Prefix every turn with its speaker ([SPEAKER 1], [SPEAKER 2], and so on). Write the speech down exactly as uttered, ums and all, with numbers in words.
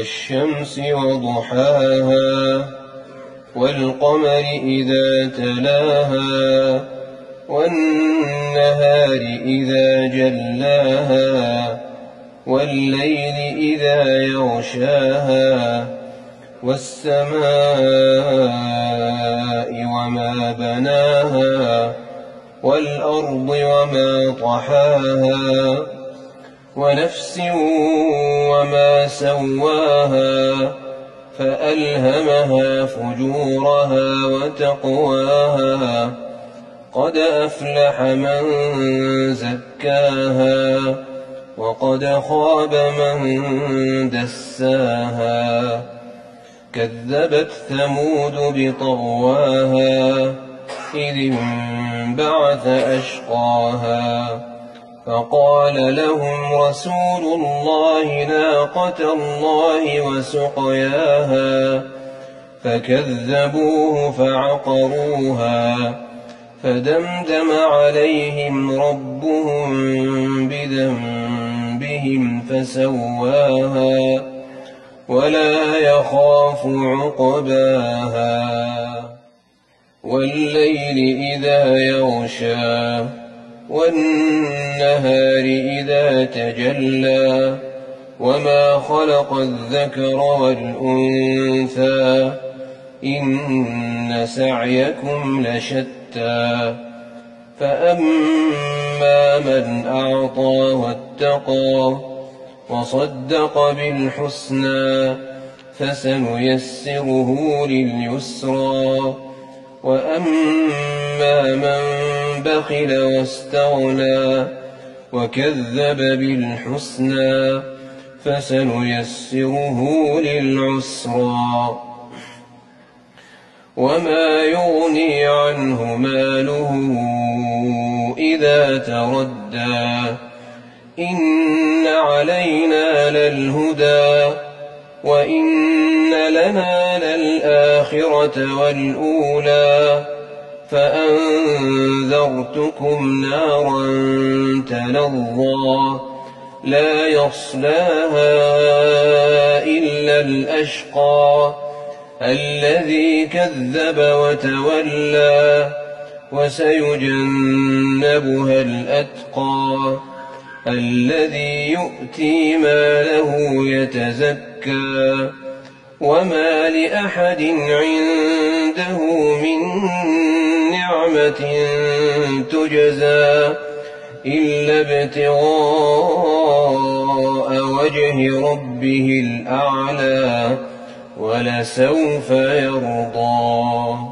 [SPEAKER 1] والشمس وضحاها والقمر إذا تلاها والنهار إذا جلاها والليل إذا يغشاها والسماء وما بناها والأرض وما طحاها ونفس وما سواها فألهمها فجورها وتقواها قد أفلح من زكاها وقد خاب من دساها كذبت ثمود بطغواها إذ انبعث أشقاها فقال لهم رسول الله ناقة الله وسقياها فكذبوه فعقروها فدمدم عليهم ربهم بذنبهم فسواها ولا يخاف عقباها والليل إذا يغشى والنهار إذا تجلى وما خلق الذكر والأنثى إن سعيكم لشتى فأما من أعطى واتقى وصدق بالحسنى فسنيسره لليسرى وأما من بخل واستغنى وكذب بالحسنى فسنيسره للعسرى وما يغني عنه ماله إذا تردى إن علينا للهدى وإن لنا للآخرة والأولى فأنذرتكم نارا تلظى لا يصلاها إلا الأشقى الذي كذب وتولى وسيجنبها الأتقى الذي يؤتي ماله يتزكى وما لأحد عنده من نعمة تجزى إلا ابتغاء وجه ربه الأعلى ولسوف يرضى.